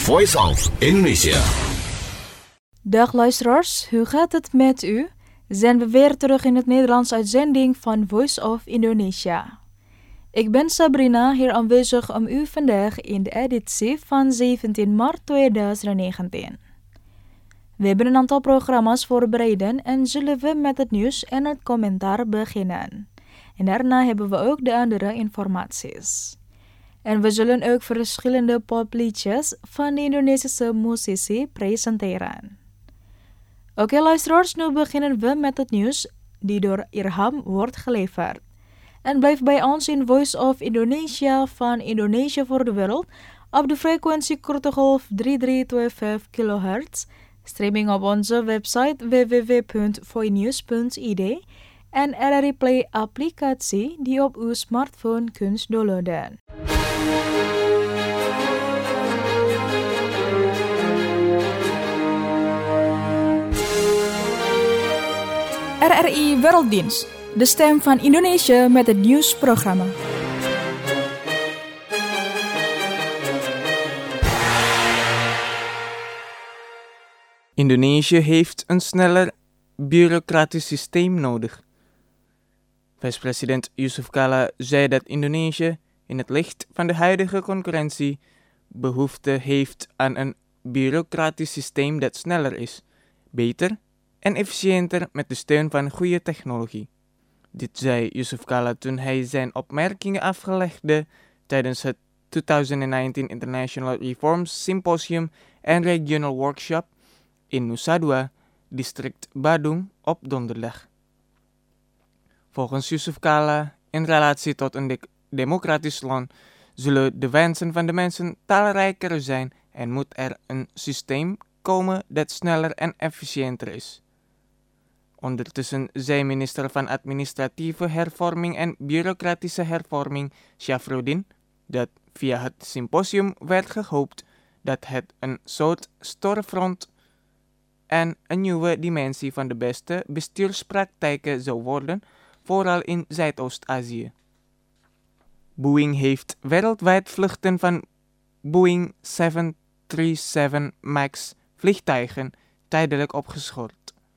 Voice of Indonesia. Dag luisteraars, hoe gaat het met u? Zijn we weer terug in het Nederlands uitzending van Voice of Indonesia. Ik ben Sabrina, hier aanwezig om u vandaag in de editie van 17 maart 2019. We hebben een aantal programma's voorbereid en zullen we met het nieuws en het commentaar beginnen. En daarna hebben we ook de andere informaties. En we zullen ook verschillende popliedjes van de Indonesische musisi presenteren. Oké luisteraars, nu beginnen we met het nieuws die door Irham wordt geleverd. En blijf bij ons in Voice of Indonesia van Indonesia voor de Wereld op de frequentie korte golf 3325 kHz, streaming op onze website www.voinews.id en RRI Play applicatie die op uw smartphone kunt downloaden. RRI Werelddienst, de stem van Indonesië met het nieuwsprogramma. Indonesië heeft een sneller bureaucratisch systeem nodig. Vice-president Yusuf Kala zei dat Indonesië in het licht van de huidige concurrentie behoefte heeft aan een bureaucratisch systeem dat sneller is, beter en efficiënter met de steun van goede technologie. Dit zei Yusuf Kala toen hij zijn opmerkingen aflegde tijdens het 2019 International Reforms Symposium en Regional Workshop in Nusa Dua, district Badung, op donderdag. Volgens Yusuf Kala, in relatie tot een democratisch land, zullen de wensen van de mensen talrijker zijn en moet er een systeem komen dat sneller en efficiënter is. Ondertussen zei minister van Administratieve Hervorming en Bureaucratische Hervorming, Syafruddin, dat via het symposium werd gehoopt dat het een soort storefront en een nieuwe dimensie van de beste bestuurspraktijken zou worden, vooral in Zuidoost-Azië. Boeing heeft wereldwijd vluchten van Boeing 737 MAX vliegtuigen tijdelijk opgeschort.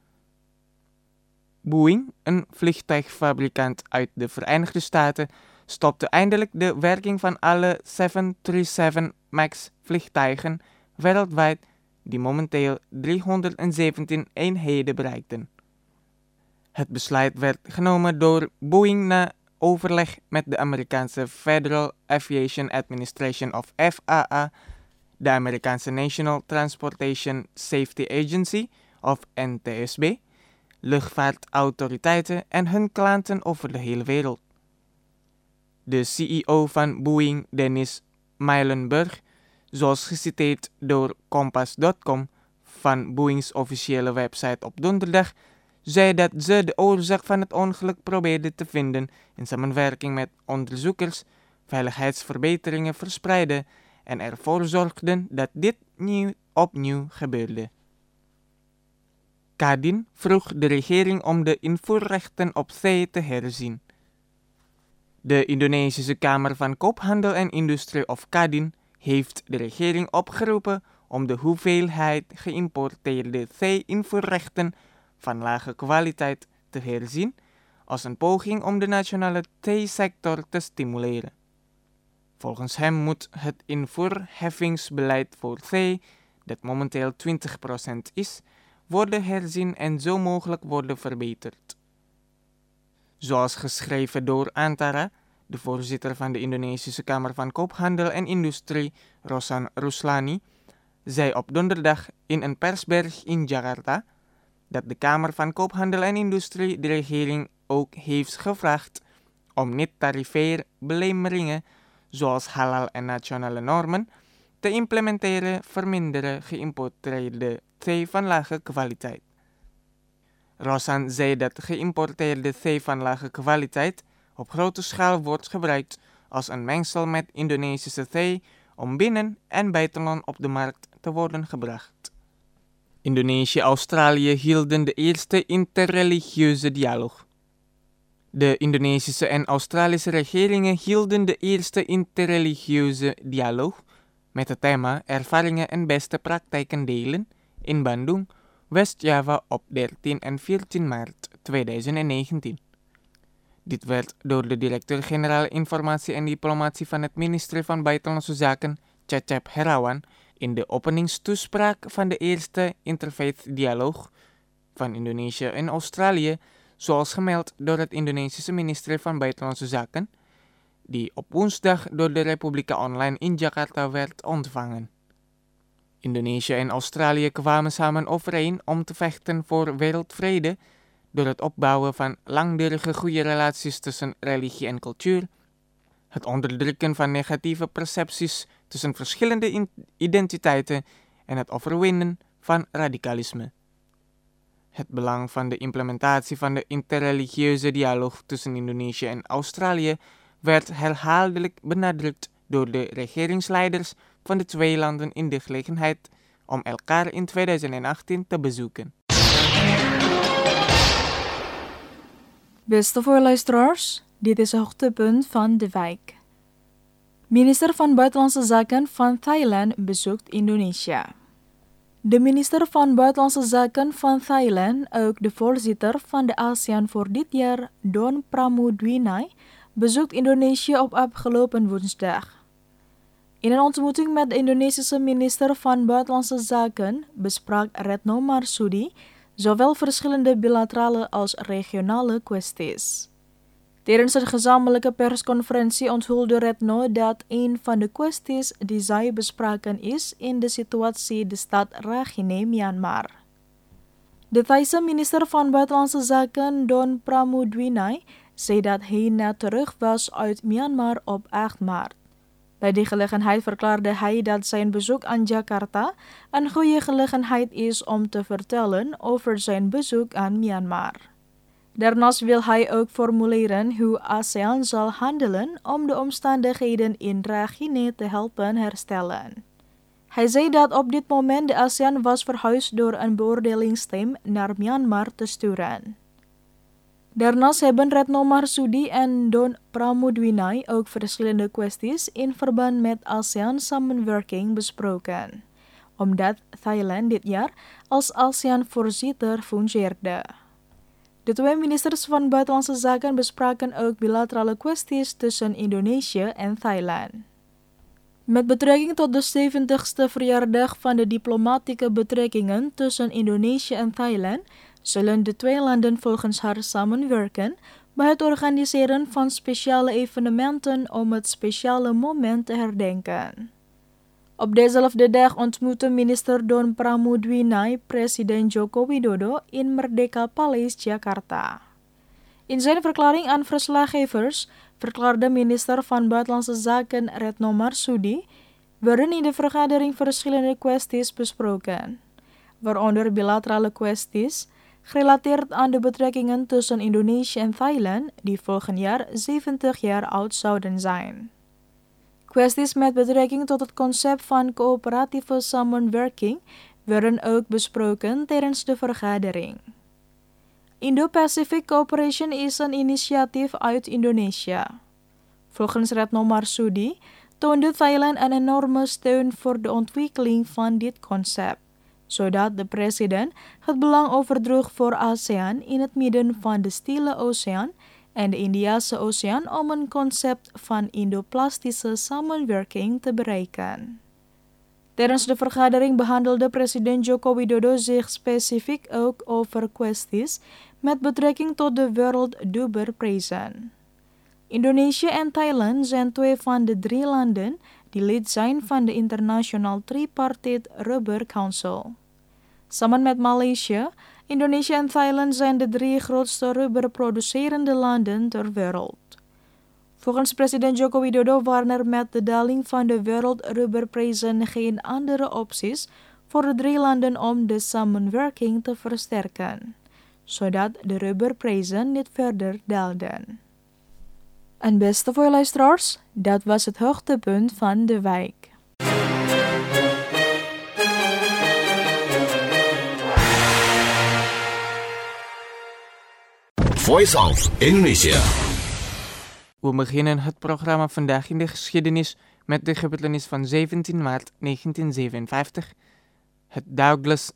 Boeing, een vliegtuigfabrikant uit de Verenigde Staten, stopte eindelijk de werking van alle 737 MAX vliegtuigen wereldwijd die momenteel 317 eenheden bereikten. Het besluit werd genomen door Boeing na overleg met de Amerikaanse Federal Aviation Administration of FAA, de Amerikaanse National Transportation Safety Agency of NTSB, luchtvaartautoriteiten en hun klanten over de hele wereld. De CEO van Boeing, Dennis Muilenburg, zoals geciteerd door Kompas.com van Boeings officiële website op donderdag, zei dat ze de oorzaak van het ongeluk probeerden te vinden in samenwerking met onderzoekers, veiligheidsverbeteringen verspreidden en ervoor zorgden dat dit niet opnieuw gebeurde. Kadin vroeg de regering om de invoerrechten op thee te herzien. De Indonesische Kamer van Koophandel en Industrie of Kadin heeft de regering opgeroepen om de hoeveelheid geïmporteerde thee-invoerrechten van lage kwaliteit te herzien als een poging om de nationale theesector te stimuleren. Volgens hem moet het invoerheffingsbeleid voor thee, dat momenteel 20% is, worden herzien en zo mogelijk worden verbeterd. Zoals geschreven door Antara, de voorzitter van de Indonesische Kamer van Koophandel en Industrie, Rosan Ruslani, zei op donderdag in een persberg in Jakarta dat de Kamer van Koophandel en Industrie de regering ook heeft gevraagd om niet-tarifair belemmeringen zoals halal en nationale normen te implementeren verminderen geïmporteerde thee van lage kwaliteit. Rosan zei dat geïmporteerde thee van lage kwaliteit op grote schaal wordt gebruikt als een mengsel met Indonesische thee om binnen- en buitenland op de markt te worden gebracht. Indonesië en Australië hielden de eerste interreligieuze dialoog. De Indonesische en Australische regeringen hielden de eerste interreligieuze dialoog, met het thema Ervaringen en beste praktijken delen in Bandung, West-Java op 13 en 14 maart 2019. Dit werd door de directeur-generaal Informatie en Diplomatie van het ministerie van Buitenlandse Zaken, Cecep Herawan, in de openingstoespraak van de eerste interfaith-dialoog van Indonesië en Australië, zoals gemeld door het Indonesische ministerie van Buitenlandse Zaken, die op woensdag door de Republika Online in Jakarta werd ontvangen. Indonesië en Australië kwamen samen overeen om te vechten voor wereldvrede door het opbouwen van langdurige goede relaties tussen religie en cultuur, het onderdrukken van negatieve percepties tussen verschillende identiteiten en het overwinnen van radicalisme. Het belang van de implementatie van de interreligieuze dialoog tussen Indonesië en Australië werd herhaaldelijk benadrukt door de regeringsleiders van de twee landen in de gelegenheid om elkaar in 2018 te bezoeken. Beste voorluisteraars, dit is het hoogtepunt van de week. Minister van Buitenlandse Zaken van Thailand bezoekt Indonesië. De minister van Buitenlandse Zaken van Thailand, ook de voorzitter van de ASEAN voor dit jaar, Don Pramudwinai, bezoekt Indonesië op afgelopen woensdag. In een ontmoeting met de Indonesische minister van Buitenlandse Zaken besprak Retno Marsudi zowel verschillende bilaterale als regionale kwesties. Tijdens een gezamenlijke persconferentie onthulde Retno dat een van de kwesties die zij bespraken is in de situatie de stad Rakhine, Myanmar. De Thaise minister van Buitenlandse Zaken, Don Pramudwinai, zei dat hij net terug was uit Myanmar op 8 maart. Bij die gelegenheid verklaarde hij dat zijn bezoek aan Jakarta een goede gelegenheid is om te vertellen over zijn bezoek aan Myanmar. Daarnaast wil hij ook formuleren hoe ASEAN zal handelen om de omstandigheden in Rakhine te helpen herstellen. Hij zei dat op dit moment de ASEAN was verhuisd door een beoordelingsteam naar Myanmar te sturen. Daarnaast hebben Retno Marsudi en Don Pramudwinai ook verschillende kwesties in verband met ASEAN-samenwerking besproken, omdat Thailand dit jaar als ASEAN-voorzitter fungeerde. De twee ministers van Buitenlandse Zaken bespraken ook bilaterale kwesties tussen Indonesië en Thailand. Met betrekking tot de 70ste verjaardag van de diplomatieke betrekkingen tussen Indonesië en Thailand zullen de twee landen volgens haar samenwerken bij het organiseren van speciale evenementen om het speciale moment te herdenken. Op dezelfde dag ontmoette minister Don Pramudwinai president Joko Widodo in Merdeka Palace, Jakarta. In zijn verklaring aan verslaggevers verklaarde minister van Buitenlandse Zaken Retno Marsudi werden in de vergadering verschillende kwesties besproken, waaronder bilaterale kwesties gerelateerd aan de betrekkingen tussen Indonesië en Thailand die volgend jaar 70 jaar oud zouden zijn. Kwesties met betrekking tot het concept van coöperatieve samenwerking werden ook besproken tijdens de vergadering. Indo-Pacific Cooperation is een initiatief uit Indonesië. Volgens Retno Marsudi toonde Thailand een enorme steun voor de ontwikkeling van dit concept, zodat de president het belang overdroeg voor ASEAN in het midden van de Stille Oceaan en de Indiase Oceaan om een concept van Indo-Plastische samenwerking te bereiken. Tijdens de vergadering behandelde president Joko Widodo zich specifiek ook over kwesties met betrekking tot de World Rubber Prijzen. Indonesië en Thailand zijn twee van de 3 landen die lid zijn van de International Tripartite Rubber Council. Samen met Maleisië, Indonesië en Thailand zijn de 3 grootste rubberproducerende landen ter wereld. Volgens president Joko Widodo waren er met de daling van de wereldrubberprijzen geen andere opties voor de 3 landen om de samenwerking te versterken, zodat de rubberprijzen niet verder daalden. En beste voorluisteraars, dat was het hoogtepunt van de week. Voice of Indonesia. We beginnen het programma vandaag in de geschiedenis met de gebeurtenis van 17 maart 1957, het Douglas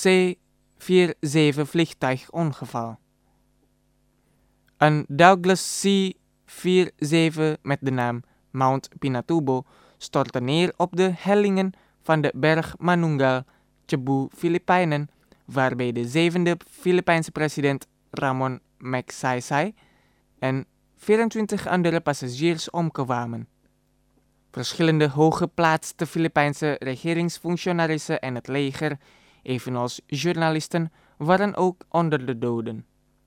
C-47 vliegtuigongeval. Een Douglas C-47 met de naam Mount Pinatubo stortte neer op de hellingen van de berg Manunggal, Cebu, Filipijnen, waarbij de 7e Filipijnse president Ramon Magsaysay en 24 andere passagiers omkwamen. Verschillende hooggeplaatste Filipijnse regeringsfunctionarissen en het leger, evenals journalisten, waren ook onder de doden.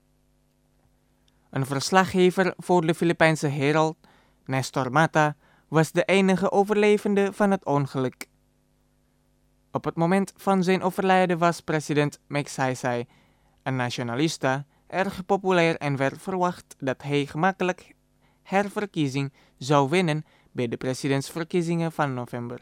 Een verslaggever voor de Filipijnse Herald, Nestor Mata, was de enige overlevende van het ongeluk. Op het moment van zijn overlijden was president Magsaysay, een nationalista, erg populair en werd verwacht dat hij gemakkelijk herverkiezing zou winnen bij de presidentsverkiezingen van november.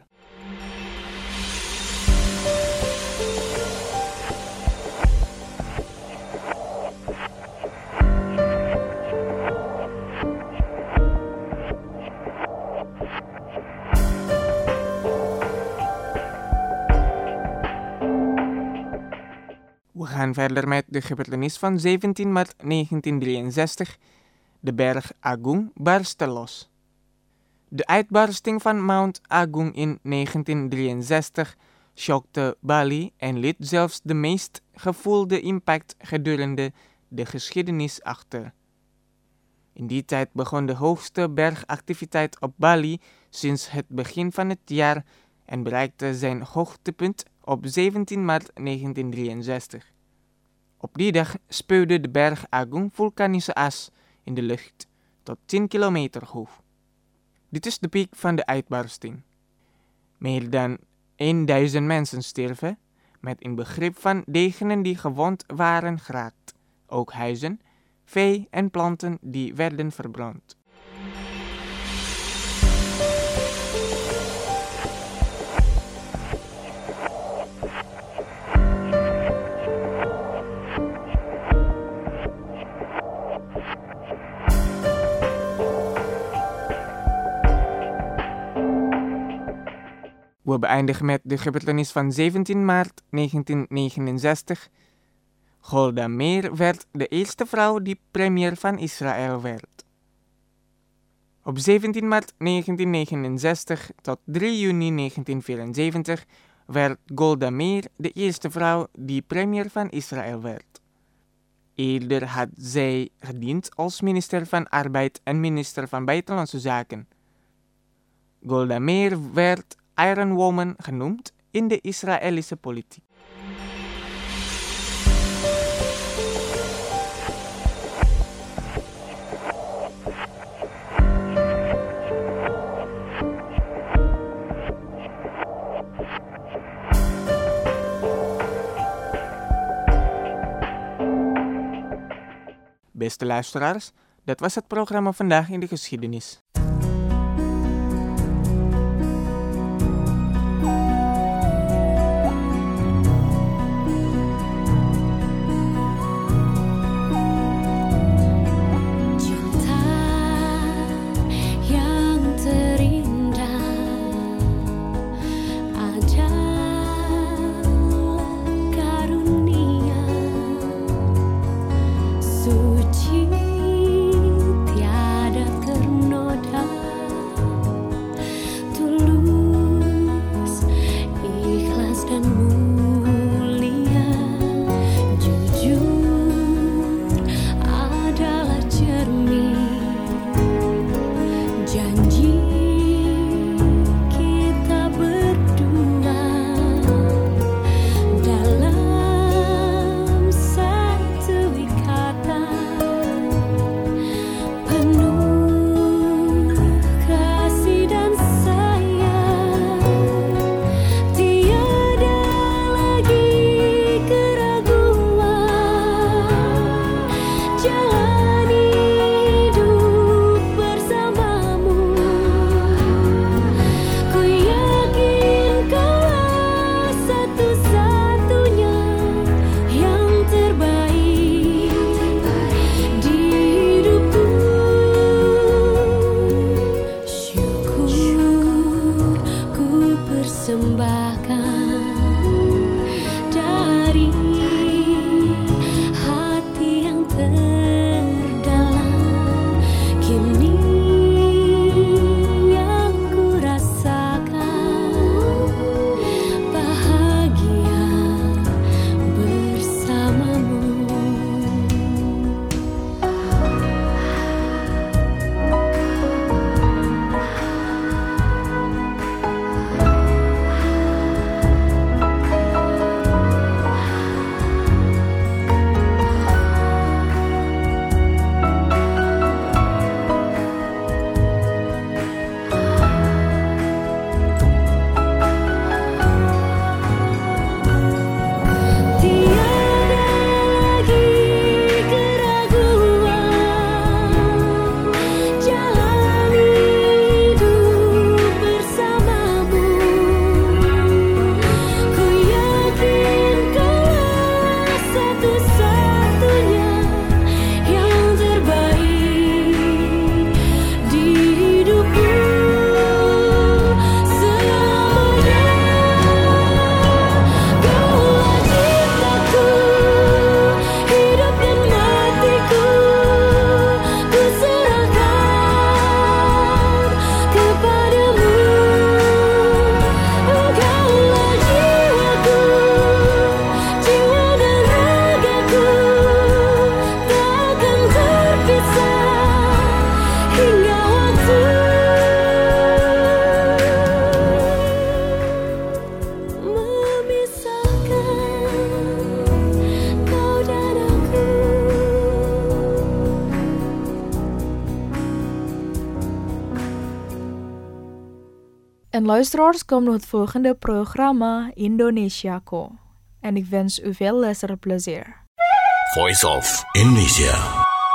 We gaan verder met de gebeurtenis van 17 maart 1963. De berg Agung barstte los. De uitbarsting van Mount Agung in 1963 shockte Bali en liet zelfs de meest gevoelde impact gedurende de geschiedenis achter. In die tijd begon de hoogste bergactiviteit op Bali sinds het begin van het jaar en bereikte zijn hoogtepunt op 17 maart 1963. Op die dag spuwde de berg Agung vulkanische as in de lucht tot 10 kilometer hoog. Dit is de piek van de uitbarsting. Meer dan 1000 mensen stierven, met een begrip van degenen die gewond waren geraakt, ook huizen, vee en planten die werden verbrand. We beëindigen met de gebeurtenis van 17 maart 1969. Golda Meir werd de eerste vrouw die premier van Israël werd. Op 17 maart 1969 tot 3 juni 1974 werd Golda Meir de eerste vrouw die premier van Israël werd. Eerder had zij gediend als minister van Arbeid en minister van Buitenlandse Zaken. Golda Meir werd Iron Woman genoemd in de Israëlische politiek. Beste luisteraars, dat was het programma Vandaag in de Geschiedenis. Suci tiada ternod En luisteraars, komt nog het volgende programma Indonesiaku. En ik wens u veel luisterplezier. Voice of Indonesia.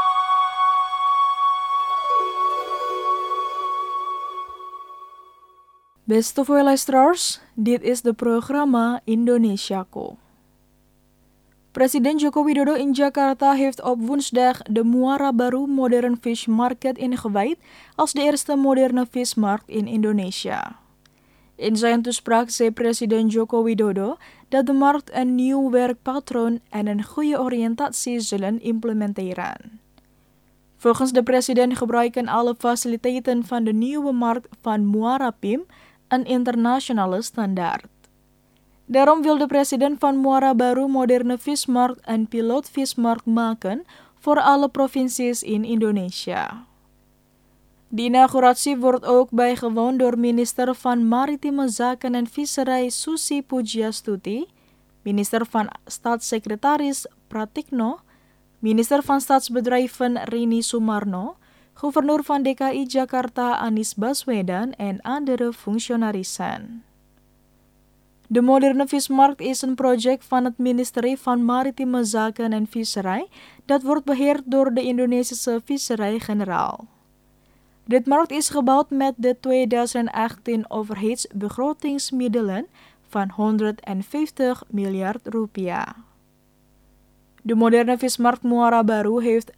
Beste voor luisteraars, dit is het programma Indonesiaku. Presiden Joko Widodo in Jakarta heeft op woensdag de Muara Baru Modern Fish Market ingewijd als de eerste moderne vismarkt in Indonesia. In zijn toespraak zei presiden Joko Widodo dat de markt een nieuw werkpatroon en een goede oriëntatie zullen implementeren. Volgens de president gebruiken alle faciliteiten van de nieuwe markt van Muara Pim een internationale standaard. Daarom wil de president van Muara Baru Moderne Vismarkt een pilootvismarkt maken voor alle provincies in Indonesia. De inauguratie wordt ook bijgewoond door minister van Maritieme Zaken en Visserij Susi Pujiastuti, minister van Staatssecretaris Pratikno, minister van Staatsbedrijven Rini Sumarno, gouverneur van DKI Jakarta Anies Baswedan en andere functionarissen. De moderne vismarkt is een project van het ministerie van Maritieme Zaken en Visserij dat wordt beheerd door de Indonesische Visserij-generaal. Dit markt is gebouwd met de 2018 overheidsbegrotingsmiddelen van 150 miljard rupiah. De moderne vismarkt Muara Baru heeft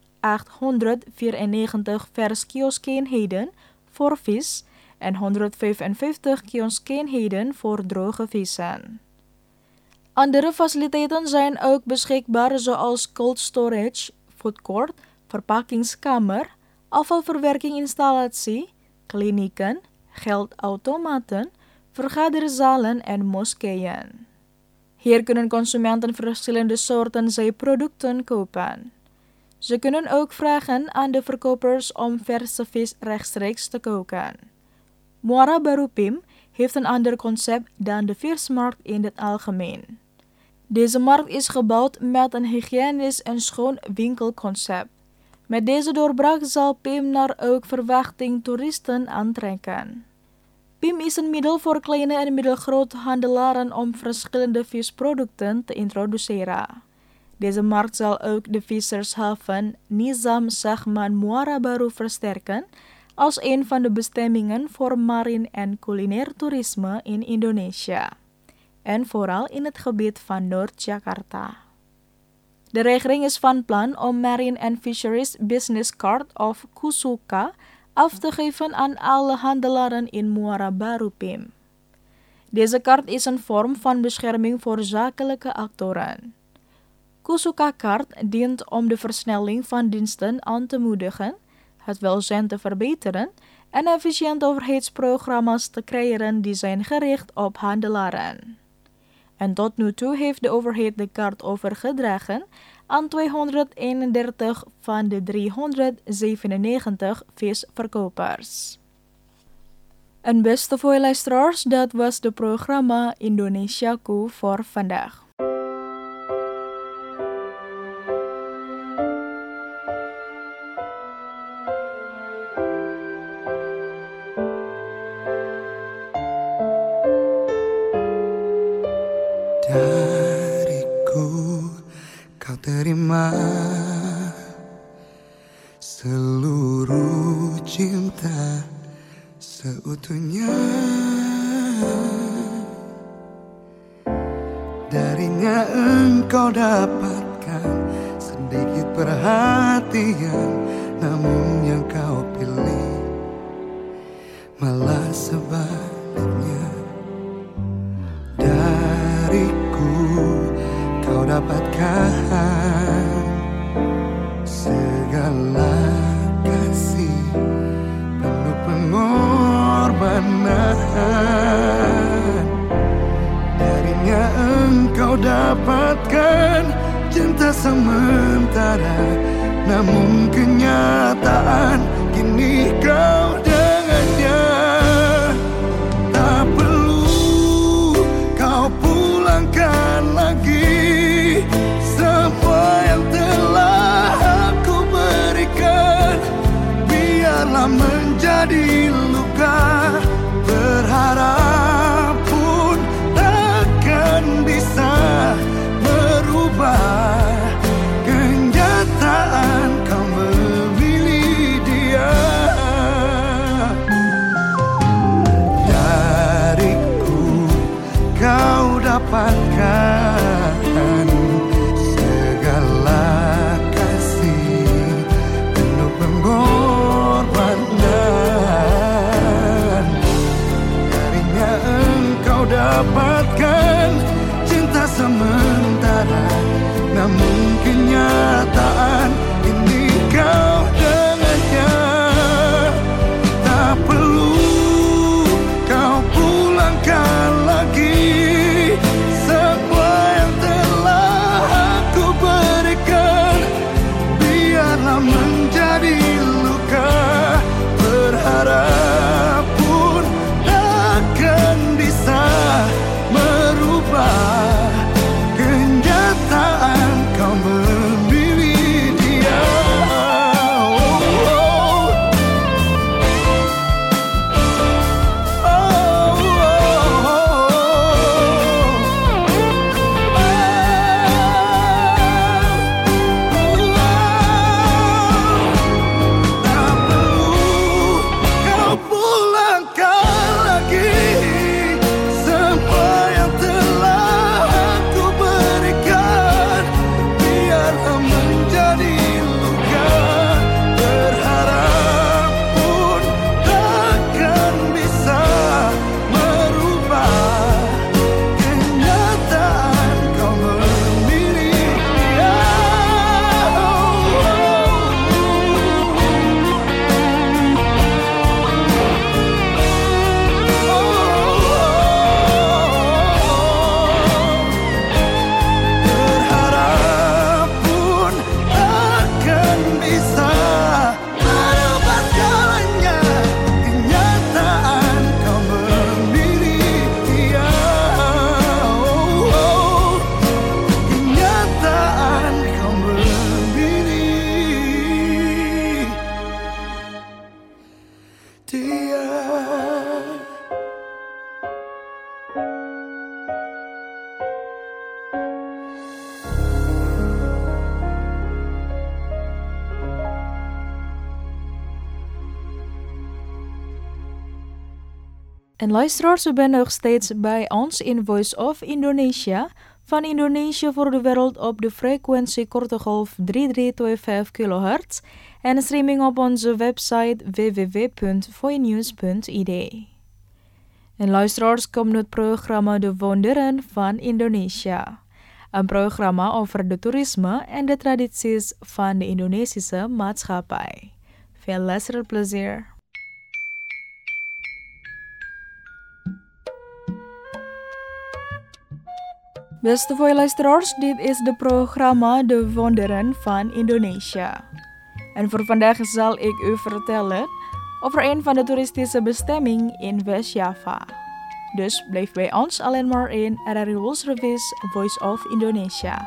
894 verskioseenheden voor vis en 155 kioseenheden voor droge vissen. Andere faciliteiten zijn ook beschikbaar zoals cold storage, food court, verpakkingskamer, afvalverwerkinginstallatie, klinieken, geldautomaten, vergaderzalen en moskeeën. Hier kunnen consumenten verschillende soorten zeeproducten kopen. Ze kunnen ook vragen aan de verkopers om verse vis rechtstreeks te koken. Muara Baru Pim heeft een ander concept dan de vismarkt in het algemeen. Deze markt is gebouwd met een hygiënisch en schoon winkelconcept. Met deze doorbraak zal Pim naar ook verwachting toeristen aantrekken. Pim is een middel voor kleine en middelgrote handelaren om verschillende visproducten te introduceren. Deze markt zal ook de vissershaven Nizam Sahman Muara Baru versterken als een van de bestemmingen voor marine en culinair toerisme in Indonesia. En vooral in het gebied van Noord-Jakarta. De regering is van plan om Marine and Fisheries Business Card of KUSUCA af te geven aan alle handelaren in Muara Baru Pim. Deze kaart is een vorm van bescherming voor zakelijke actoren. KUSUCA-kaart dient om de versnelling van diensten aan te moedigen, het welzijn te verbeteren en efficiënte overheidsprogramma's te creëren die zijn gericht op handelaren. En tot nu toe heeft de overheid de kaart overgedragen aan 231 van de 397 visverkopers. En beste voor luisteraars, dat was het programma Indonesiaku voor vandaag. Dariku kau terima seluruh cinta seutuhnya. Darinya engkau dapatkan sedikit perhatian, namun yang kau pilih malah sebaliknya. Dariku kau dapatkan segala kasih penuh pengorbanan. Darinya engkau dapatkan cinta sementara, namun kenyataan kini kau dengannya. Tak perlu kau pulangkan lagi semua yang telah aku berikan. Biarlah menjadi luka berharap dapatkan cinta sementara, namun kenyataan ini kau dengannya. Tak perlu kau pulangkan lagi semua yang telah aku berikan. Biarlah menjadi luka, berharap pun takkan bisa merubah kenyataan kau memilih dia. En luisteraars, u bent nog steeds bij ons in Voice of Indonesia, van Indonesië voor de wereld op de frequentie korte golf 3325 kHz en streaming op onze website www.voinews.id. En luisteraars, komt nu het programma De Wonderen van Indonesia. Een programma over de toerisme en de tradities van de Indonesische maatschappij. Veel luisterplezier. Beste luisteraars, dit is het programma De Wonderen van Indonesia. En voor vandaag zal ik u vertellen over een van de toeristische bestemmingen in West-Java. Dus blijf bij ons alleen maar in RRI World Service Voice of Indonesia.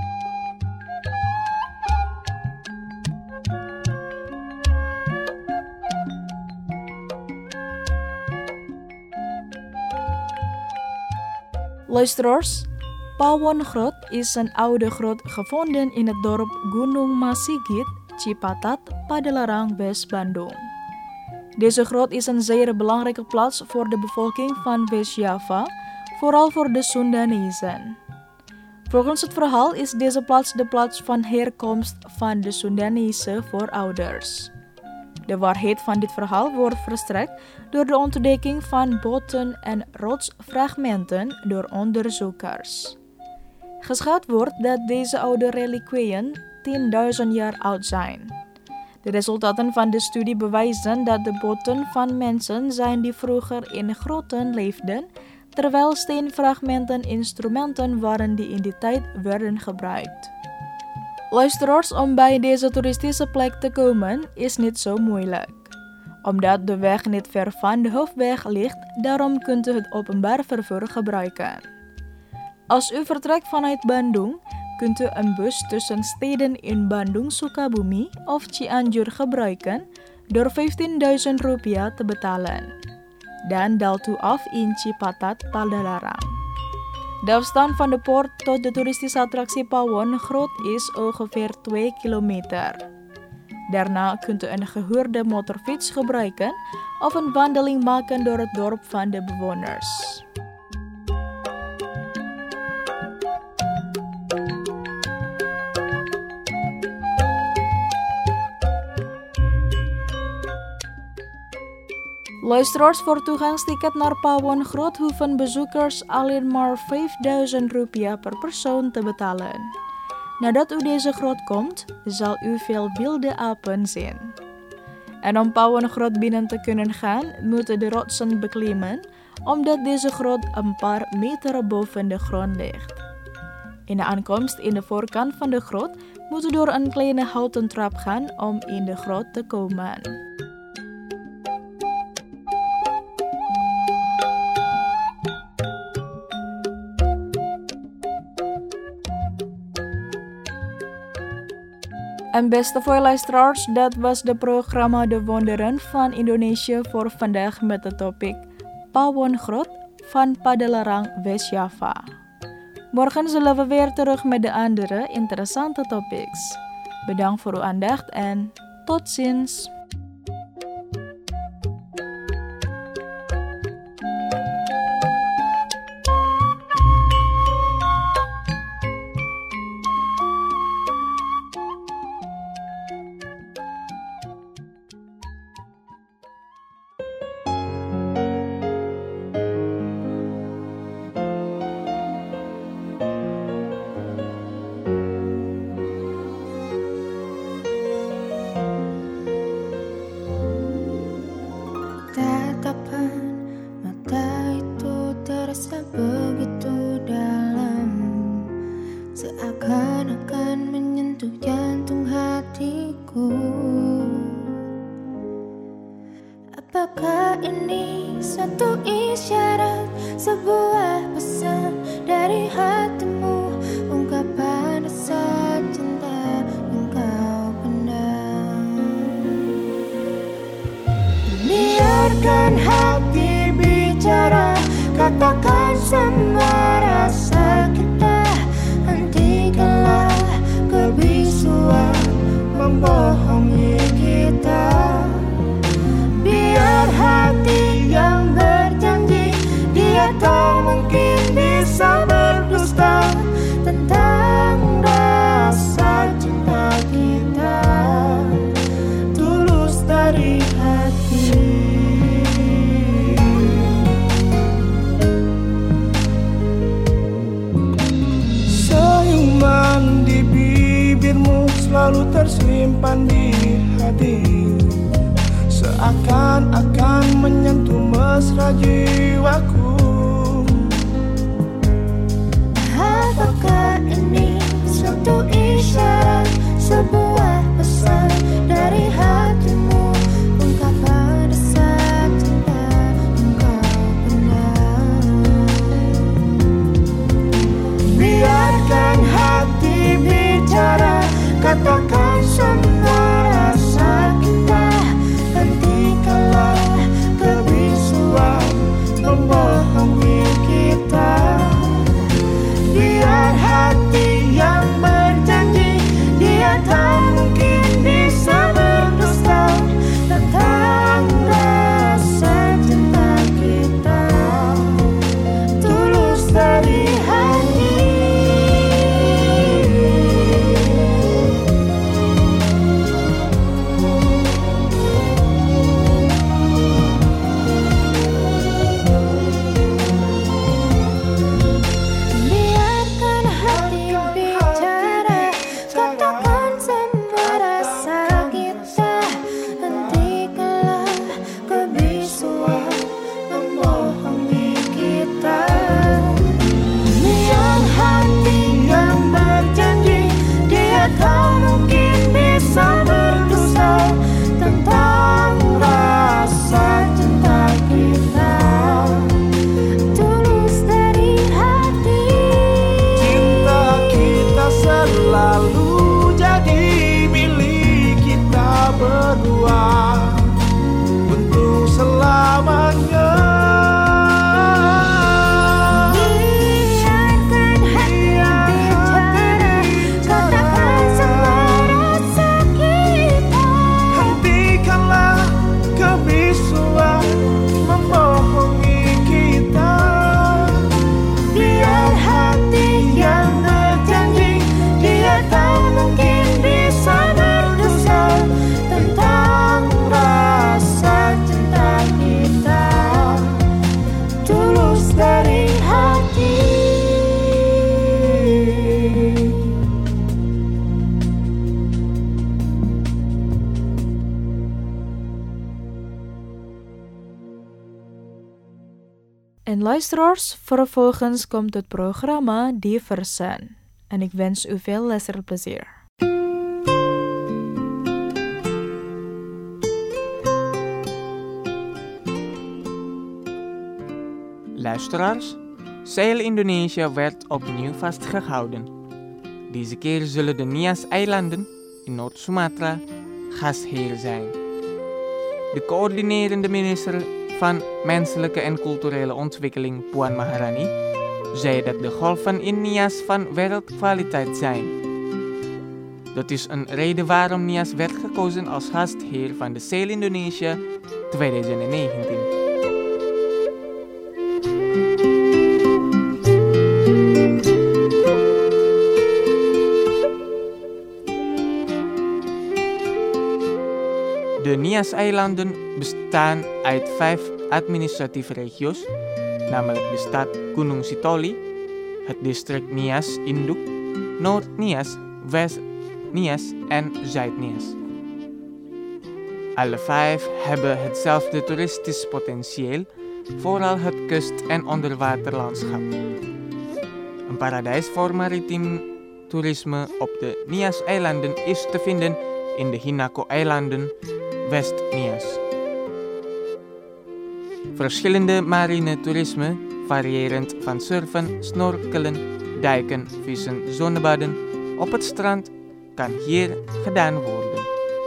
Luisteraars, Pawongrot is een oude grot gevonden in het dorp Gunung Masigit, Cipatat, Padalarang, West-Bandung. Deze grot is een zeer belangrijke plaats voor de bevolking van West-Java, vooral voor de Sundanezen. Volgens het verhaal is deze plaats de plaats van herkomst van de Sundanese voorouders. De waarheid van dit verhaal wordt verstrekt door de ontdekking van botten en rotsfragmenten door onderzoekers. Geschat wordt dat deze oude reliquieën 10.000 jaar oud zijn. De resultaten van de studie bewijzen dat de botten van mensen zijn die vroeger in grotten leefden, terwijl steenfragmenten instrumenten waren die in die tijd werden gebruikt. Luisteraars, om bij deze toeristische plek te komen is niet zo moeilijk. Omdat de weg niet ver van de hoofdweg ligt, daarom kunt u het openbaar vervoer gebruiken. Als u vertrekt vanuit Bandung, kunt u een bus tussen steden in Bandung, Sukabumi of Cianjur gebruiken door Rp15.000 te betalen. Dan daalt u af in Cipatat, Padalarang. De afstand van de poort tot de toeristische attractie Pawongrot is ongeveer 2 kilometer. Daarna kunt u een gehuurde motorfiets gebruiken of een wandeling maken door het dorp van de bewoners. Luisteraars, voor toegangsticket naar Pawon Grot hoeven bezoekers alleen maar ₹5.000 per persoon te betalen. Nadat u deze grot komt, zal u veel wilde apen zien. En om Pawon Grot binnen te kunnen gaan, moeten de rotsen beklimmen, omdat deze grot een paar meter boven de grond ligt. In de aankomst in de voorkant van de grot moet u door een kleine houten trap gaan om in de grot te komen. En beste luisteraars, dat was de programma De Wonderen van Indonesië voor vandaag met de topic Pawon Grot van Padalarang, West-Java. Morgen zullen we weer terug met de andere interessante topics. Bedankt voor uw aandacht en tot ziens! Begitu dalam, seakan-akan menyentuh jantung hatiku. Apakah ini suatu isyarat, sebuah pesan dari hatimu, ungkapan rasa cinta yang kau pendam? Biarkan hati bicara, katakan semua rasa kita, hentikanlah kebisuan membohongi kita. Biar hati yang berjanji, dia tak mungkin bisa berdusta tentang rasa cinta kita, tulus dari hati. Selalu tersimpan di hati, seakan-akan menyentuh mesra jiwaku. Apakah ini suatu isyarat, sebuah pesan dari hatimu, ungkapan rasa cinta yang kau pendam? Biarkan hati bicara, katakan semua rasa kita, hentikanlah kebisuan En luisteraars, vervolgens komt het programma Diversen. En ik wens u veel luisterplezier. Luisteraars, Sail Indonesië werd opnieuw vastgehouden. Deze keer zullen de Nias-eilanden in Noord-Sumatra gastheer zijn. De coördinerende minister van Menselijke en Culturele Ontwikkeling, Puan Maharani, zei dat de golven in Nias van wereldkwaliteit zijn. Dat is een reden waarom Nias werd gekozen als gastheer van de Sail Indonesië 2019. De Nias-eilanden bestaan uit 5 administratieve regio's, namelijk de stad Gunung Sitoli, het district Nias Induk, Noord-Nias, West-Nias en Zuid-Nias. Alle 5 hebben hetzelfde toeristisch potentieel, vooral het kust- en onderwaterlandschap. Een paradijs voor maritiem toerisme op de Nias-eilanden is te vinden in de Hinako-eilanden, West-Nias. Verschillende marine toerisme, variërend van surfen, snorkelen, duiken, vissen, zonnebaden op het strand, kan hier gedaan worden.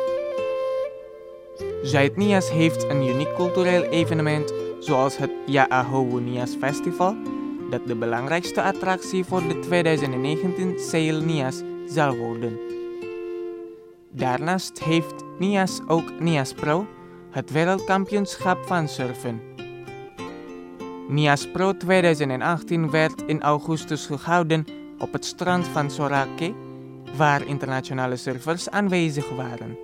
Zuid-Nias heeft een uniek cultureel evenement zoals het Ya'ahowu Nias Festival, dat de belangrijkste attractie voor de 2019 Sail Nias zal worden. Daarnaast heeft Nias ook Nias Pro, het wereldkampioenschap van surfen. Nias Pro 2018 werd in augustus gehouden op het strand van Sorake, waar internationale surfers aanwezig waren.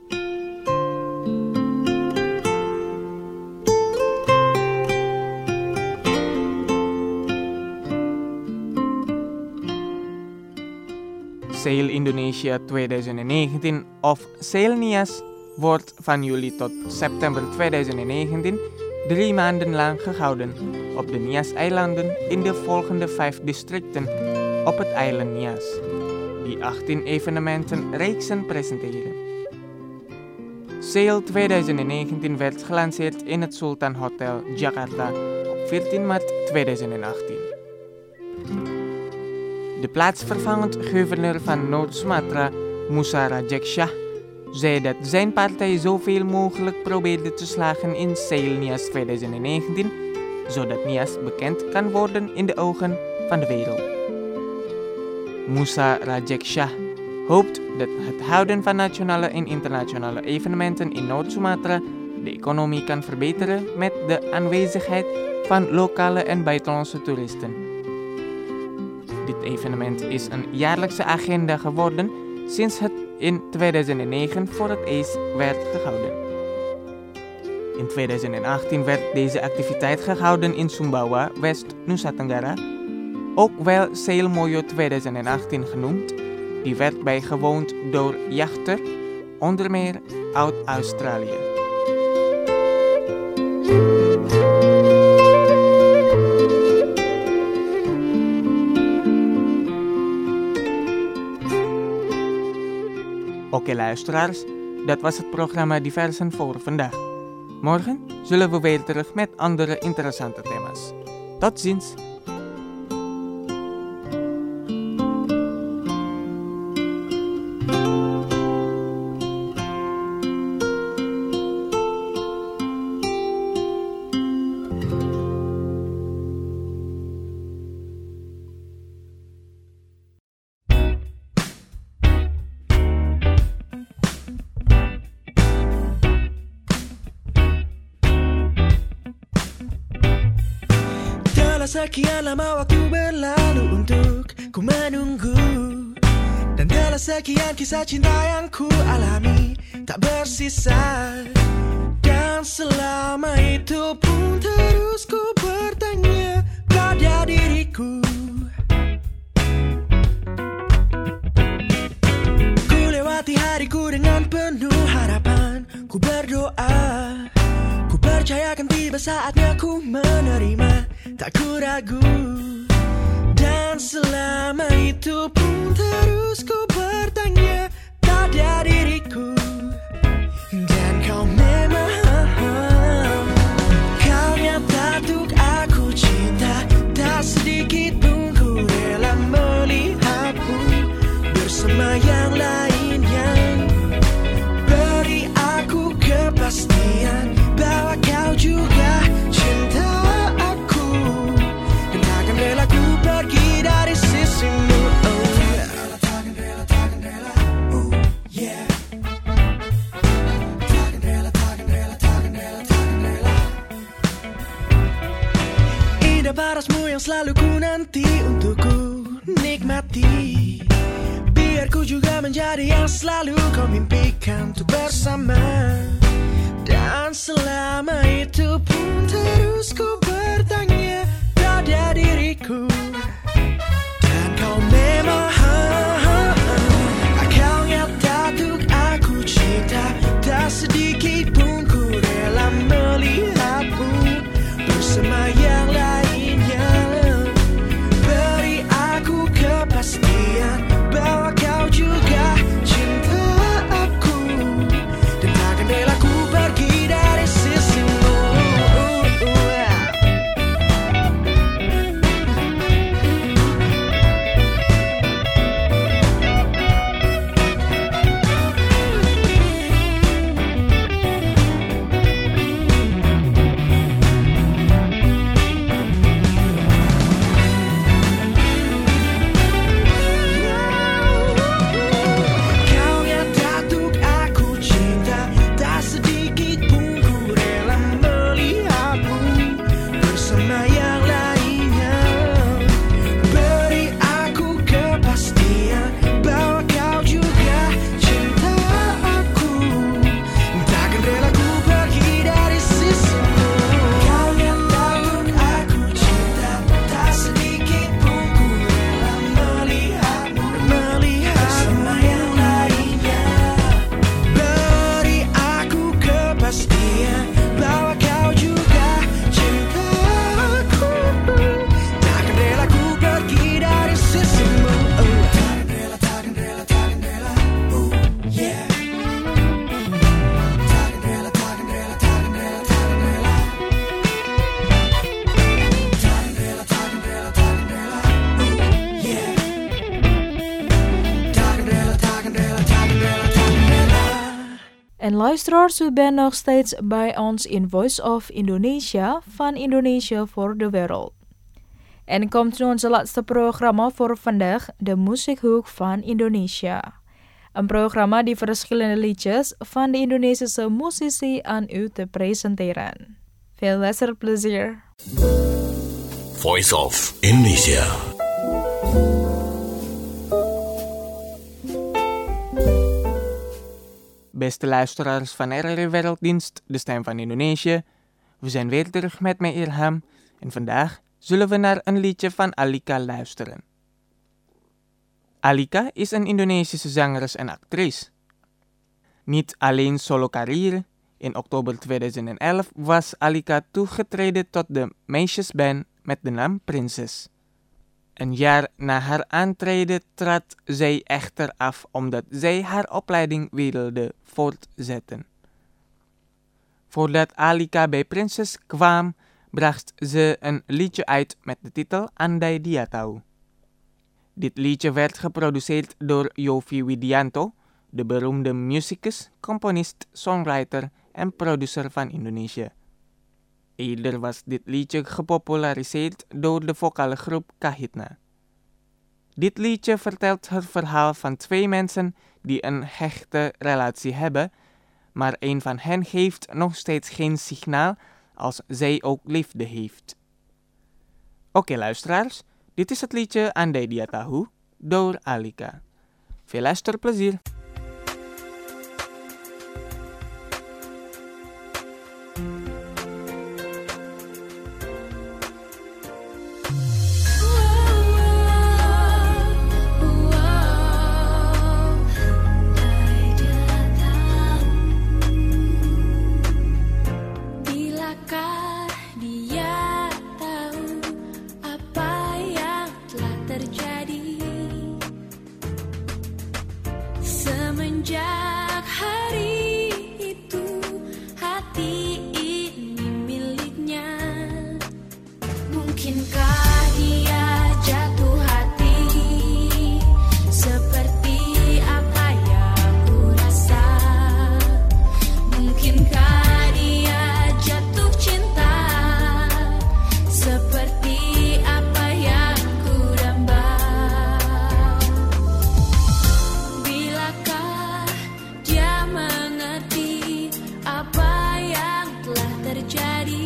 Sail Indonesia 2019 of Sail Nias wordt van juli tot september 2019 3 maanden lang gehouden op de Nias-eilanden in de volgende 5 districten op het eiland Nias, die 18 evenementenreeksen presenteren. Sail 2019 werd gelanceerd in het Sultan Hotel Jakarta op 14 maart 2018. De plaatsvervangend gouverneur van Noord-Sumatra, Musa Rajeksah, zei dat zijn partij zoveel mogelijk probeerde te slagen in Sail Nias 2019, zodat Nias bekend kan worden in de ogen van de wereld. Musa Rajeksah hoopt dat het houden van nationale en internationale evenementen in Noord-Sumatra de economie kan verbeteren met de aanwezigheid van lokale en buitenlandse toeristen. Dit evenement is een jaarlijkse agenda geworden sinds het in 2009 voor het eerst werd gehouden. In 2018 werd deze activiteit gehouden in Sumbawa, West-Nusa Tenggara, ook wel Sail Moyo 2018 genoemd. Die werd bijgewoond door jachter, onder meer uit Australië. Oké luisteraars, dat was het programma Diversen voor vandaag. Morgen zullen we weer terug met andere interessante thema's. Tot ziens! Sekian lama waktu berlalu untuk ku menunggu, dan telah sekian kisah cinta yang ku alami tak bersisa. Dan selama itu pun terus ku bertanya pada diriku, ku lewati hariku dengan penuh harapan. Ku berdoa, ku percayakan tiba saatnya ku menerima tak ku ragu. Dan selama itu pun terus ku bertanya pada diriku. Dan kau memang, kau nyata untuk aku cinta. Tak sedikit pun ku rela melihatmu bersama yang lainnya. Beri aku kepastian bahwa kau juga cinta aku. Dan takkan rela ku pergi dari sisimu. Takkan rela, oh yeah. Takkan rela, takkan rela, takkan rela, takkan rela. Indah parasmu yang selalu ku nanti untuk ku nikmati. Biar ku juga menjadi yang selalu kau mimpikan untuk bersama. Dan selama itu pun terus ku bertanya pada diriku. Dan kau memang, kau nyata untuk aku cinta. Tak sedikit pun ku rela melihatmu bersama yang lainnya. Beri aku kepastian bahwa kau juga cinta aku. Dan takkan rela ku pergi dari sisimu. Kau nyata untuk aku cinta. Tak sedikit pun ku rela melihatmu bersama yang lainnya. Beri aku kepastian bahwa kau juga cinta aku. Takkan rela ku pergi dari sisimu. Kau nyata untuk aku cinta. Tak sedikit pun ku rela melihatmu bersama yang lainnya. Beri aku kepastian bahwa kau juga cinta aku. Takkan rela ku pergi dari sisimu. Takkan rela, takkan rela, takkan rela, oh yeah. Takkan rela, takkan rela, takkan rela, takkan rela. Takkan rela, takkan rela, takkan rela, oh yeah. Takkan rela, takkan rela, takkan rela, takkan rela. En luisteraars, u bent nog steeds bij ons in Voice of Indonesia van Indonesia voor de Wereld. En komt nu onze laatste programma voor vandaag, de Muziekhoek van Indonesia. Een programma die verschillende liedjes van de Indonesische muzici aan u te presenteren. Veel luisterplezier! Voice of Indonesia. Beste luisteraars van RRI Werelddienst, de stem van Indonesië. We zijn weer terug met mij Irham en vandaag zullen we naar een liedje van Alika luisteren. Alika is een Indonesische zangeres en actrice. Niet alleen solo carrière, in oktober 2011 was Alika toegetreden tot de meisjesband met de naam Prinses. Een jaar na haar aantreden trad zij echter af omdat zij haar opleiding wilde voortzetten. Voordat Alika bij Prinses kwam, bracht ze een liedje uit met de titel Andai Dia Tahu. Dit liedje werd geproduceerd door Yovie Widianto, de beroemde musicus, componist, songwriter en producer van Indonesië. Eerder was dit liedje gepopulariseerd door de vocale groep Kahitna. Dit liedje vertelt het verhaal van twee mensen die een hechte relatie hebben, maar een van hen geeft nog steeds geen signaal als zij ook liefde heeft. Oké luisteraars, dit is het liedje Andai Dia Tahu door Alika. Veel luisterplezier! Bilakah dia tahu Mungkinkah dia jatuh hati seperti apa yang ku rasa? Mungkinkah dia jatuh cinta seperti apa yang ku damba? Bilakah dia mengerti apa yang telah terjadi?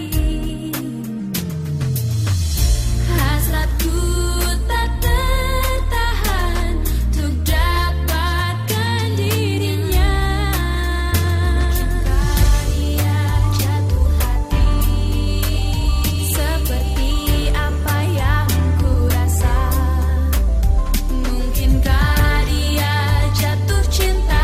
Hasratku tak tertahan untuk dapatkan dirinya. Mungkinkah dia jatuh hati seperti apa yang ku rasa? Mungkinkah dia jatuh cinta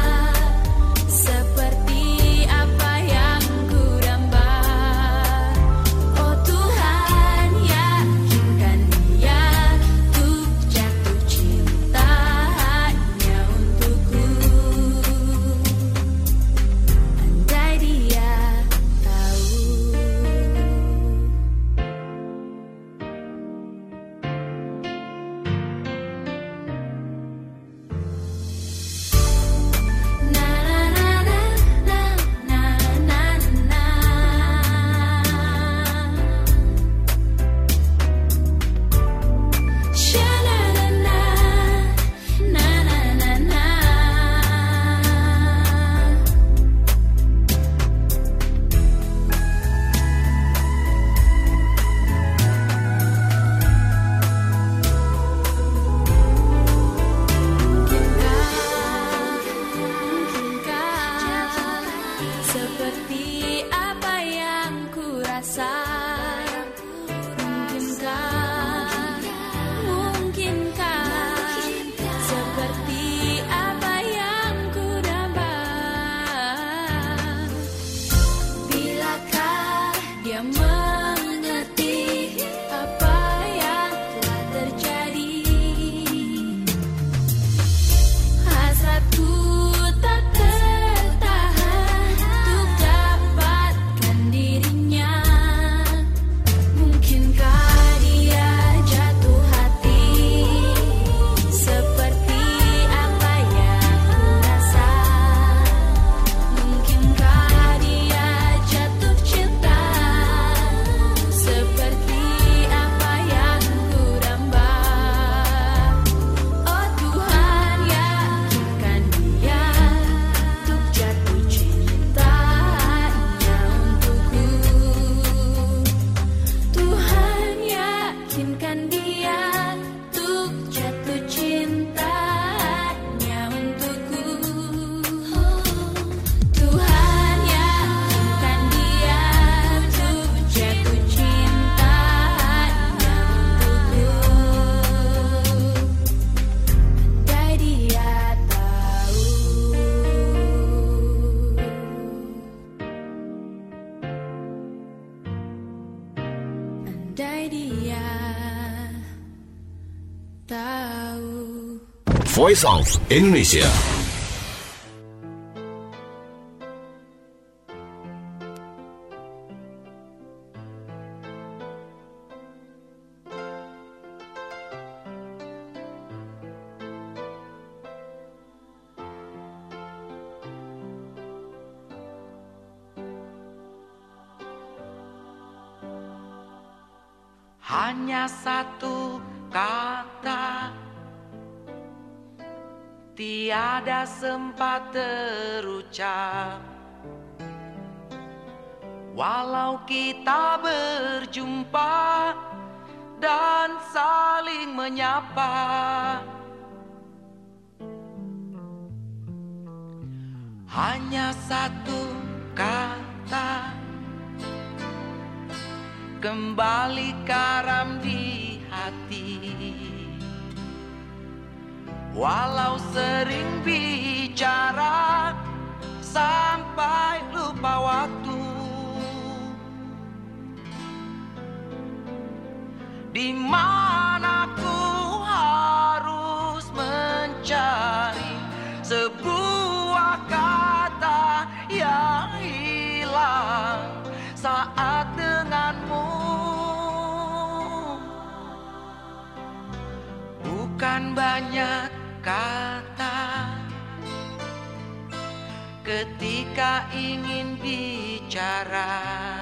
seperti apa yang ku damba? Oh Tuhan, yakinkan dia untuk jatuh cinta hanya untukku. Andai dia tahu. Na na na na na na na na. Sha na na na na na na na. Mungkinkah seperti apa yang ku rasa? Mungkinkah seperti apa yang ku damba? Bilakah dia mengerti apa yang telah terjadi? Hasratku tak tertahan untuk dapatkan dirinya. Mungkinkah dia jatuh hati seperti apa yang ku rasa? Mungkinkah dia jatuh cinta seperti apa yang ku damba? Oh Tuhan, yakinkan dia untuk jatuh cinta hanya untukku. Tuhan, yakinkan dia untuk jatuh cinta hanya untukku. Tuhan, yakinkan dia untuk jatuh cinta hanya untukku. Andai dia tahu. Andai dia tahu. Voice of Indonesia. Hanya satu kata, tiada sempat terucap. Walau kita berjumpa dan saling menyapa, hanya satu kata, kembali karam di hati. Walau sering bicara sampai lupa waktu, di mana ku harus mencari sebuah kata yang hilang saat denganmu. Bukan banyak kata ketika ingin bicara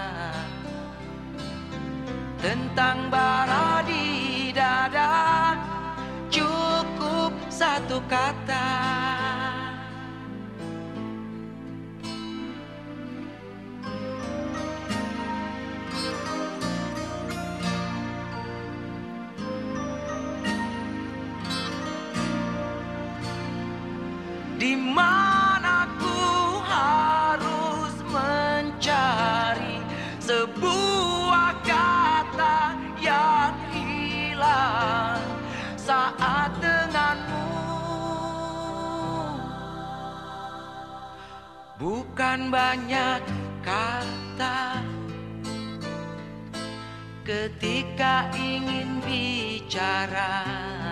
tentang bara di dada, cukup satu kata. Di mana ku harus mencari sebuah kata yang hilang saat denganmu. Bukan banyak kata ketika ingin bicara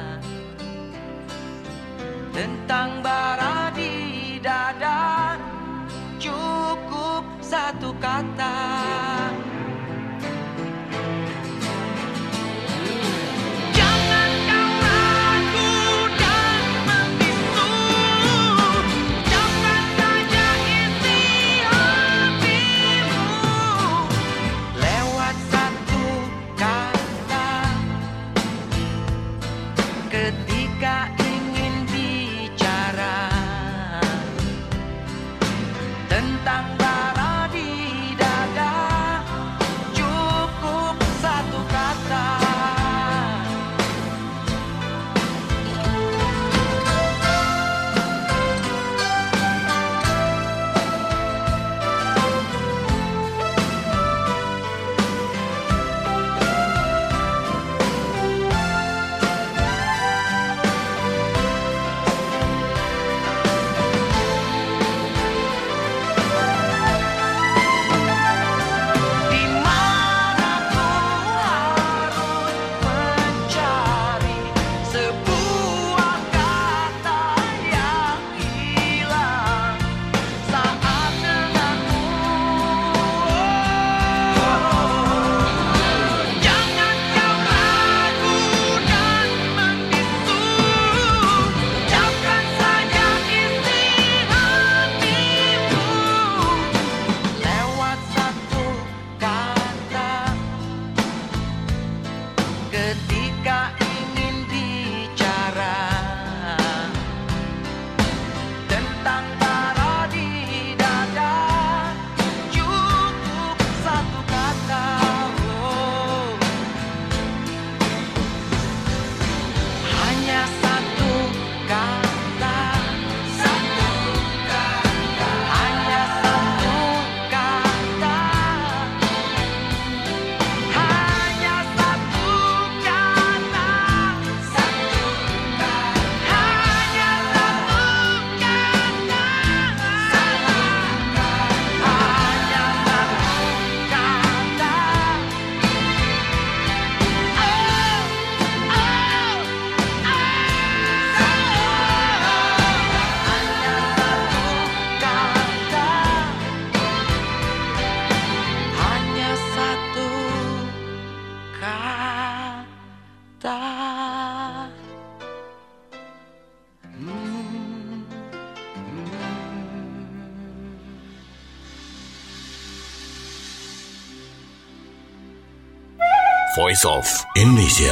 tentang bara di dada, cukup satu kata. Jangan kau ragu dan membisu, ucapkan saja isi hatimu lewat satu kata ketika tentang bara di dada, cukup satu kata. Ketika ingin bicara tentang bara di dada, cukup satu kata. Oh, hanya satu kata, satu kata, hanya satu kata, hanya satu kata, satu kata, hanya satu kata, satu kata, hanya satu kata. Hanya satu kata. Voice of Indonesia.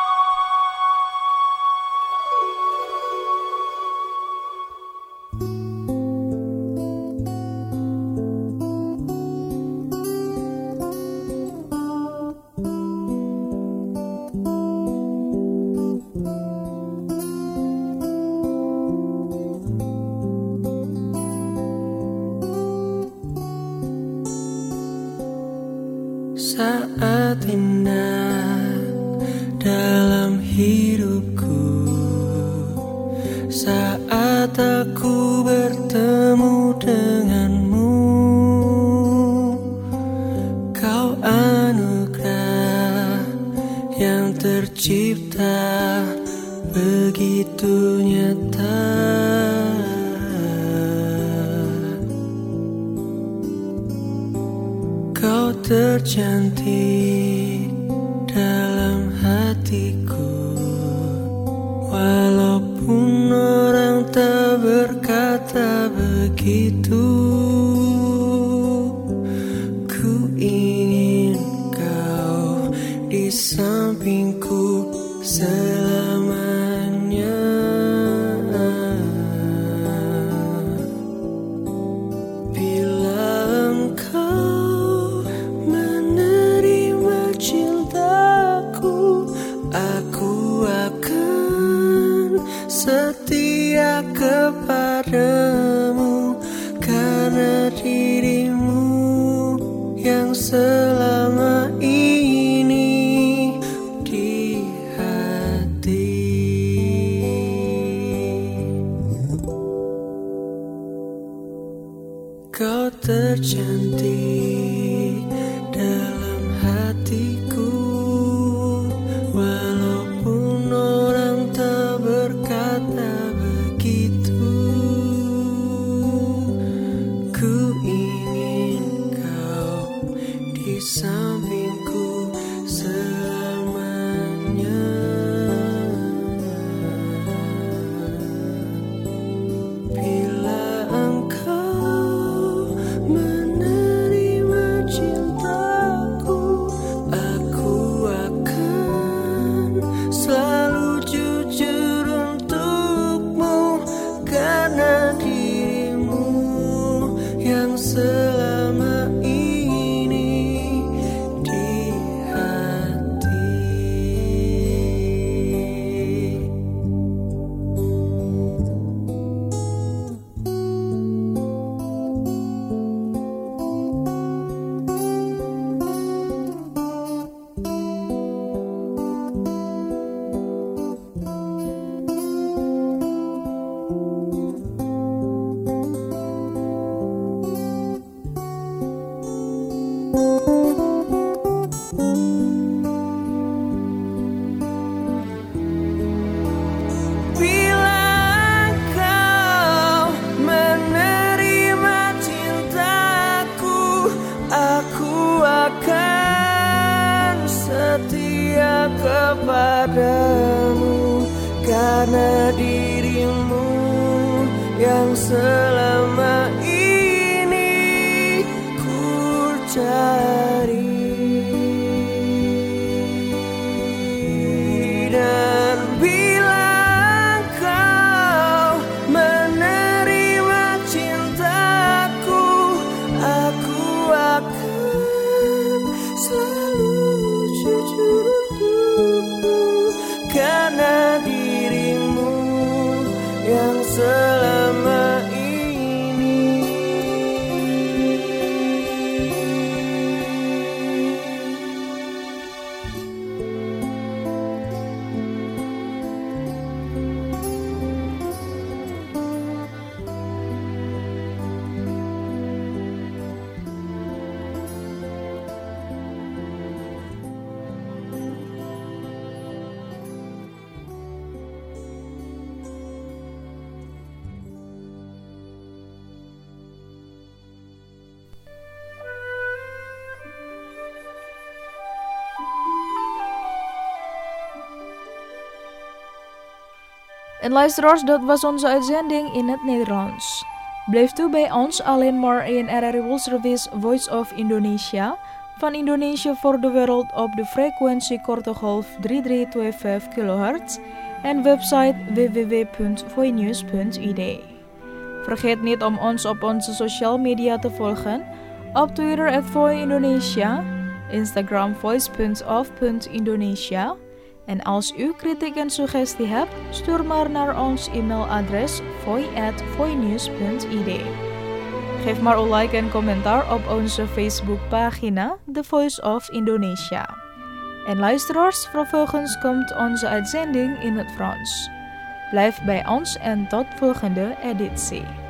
Saat indah dalam hidupku, saat aku bertemu denganmu, kau anugerah yang tercipta begitu nyata. Kau tercantik dalam hatiku. begitu. Ku ingin kau di sampingku selamanya. Bila engkau menerima cintaku, aku akan setia kepadamu, karena dirimu yang selama ini di hati. Kau tercantik dalam hatiku, walaupun orang tak berkata begitu. Ku ingin kau di sampingku selamanya. Bila engkau menerima cintaku, aku akan selalu jujur untukmu, karena dirimu yang selama ini di hati. Bila kau menerima cintaku, aku akan setia kepadamu, karena dirimu yang selama ini ku cari. Dan bila kau menerima cintaku, aku akan selalu jujur untukmu, karena dirimu yang selama ini. En luisteraars, dat was onze uitzending in het Nederlands. Blijf toe bij ons alleen maar in RRI World Service Voice of Indonesia, van Indonesië voor de wereld op de frequentie korte golf 3325 kHz en website www.voinews.id. Vergeet niet om ons op onze social media te volgen, op Twitter @voiindonesia, Instagram voice.of.indonesia. En als u kritiek en suggestie hebt, stuur maar naar ons e-mailadres voi@voinews.id. Geef maar een like en commentaar op onze Facebookpagina The Voice of Indonesia. En luisteraars, vervolgens komt onze uitzending in het Frans. Blijf bij ons en tot volgende editie.